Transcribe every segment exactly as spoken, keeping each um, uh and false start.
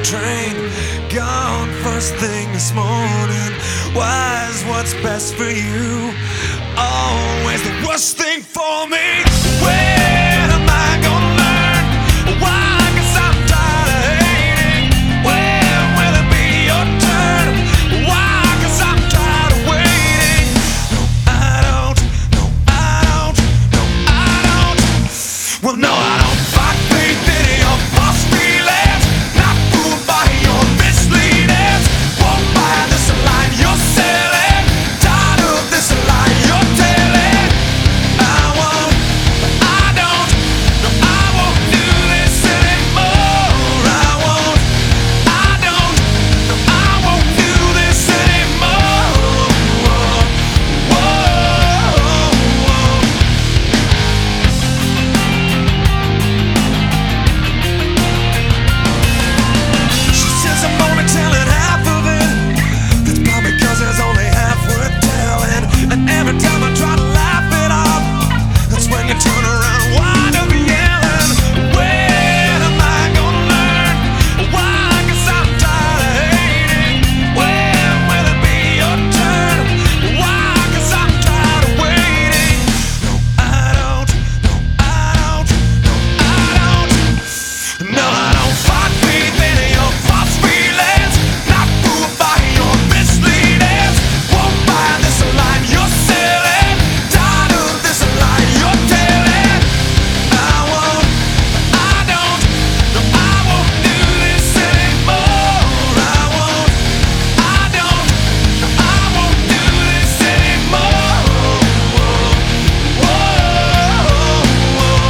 train, gone first thing this morning. Why is what's best for you always the worst thing for me? When am I gonna learn? Why? 'Cause I'm tired of hating. When will it be your turn? Why? 'Cause I'm tired of waiting. No, I don't. No, I don't. No, I don't. Well, no, I don't fight faith in your false feelings. Not fooled by your misleadings. Won't buy this line you're selling. Tired of this lie you're telling. I won't. I don't. No, I won't do this anymore. I won't. I don't. No, I won't do this anymore. Whoa, whoa, whoa. She says I'm only telling half of it. That's probably 'cause there's only half worth telling. And every time I try to laugh it off, that's when you turn around and wind up yelling. When am I gonna learn? Why? 'Cause I'm tired of hating. When will it be your turn? Why? 'Cause I'm tired of waiting. No, I don't. No, I don't. No, I don't. No, I don't fight faith in your false feelings. Not fooled by your misleadings. Won't buy this line you're selling. Tired of this lie you're telling. I won't. I don't. No, I won't do this anymore. I won't. I don't. No, I won't do this anymore. Whoa, whoa, whoa.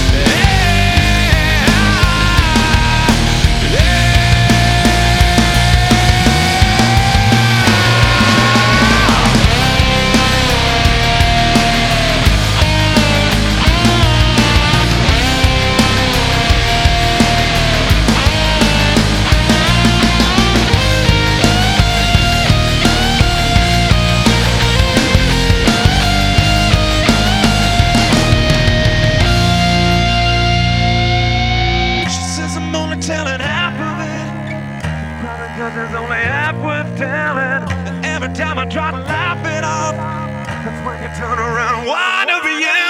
She says I'm only telling half of it. Probably 'cause there's only half worth telling. And every time I try to laugh it off, that's when you turn around and wind up again.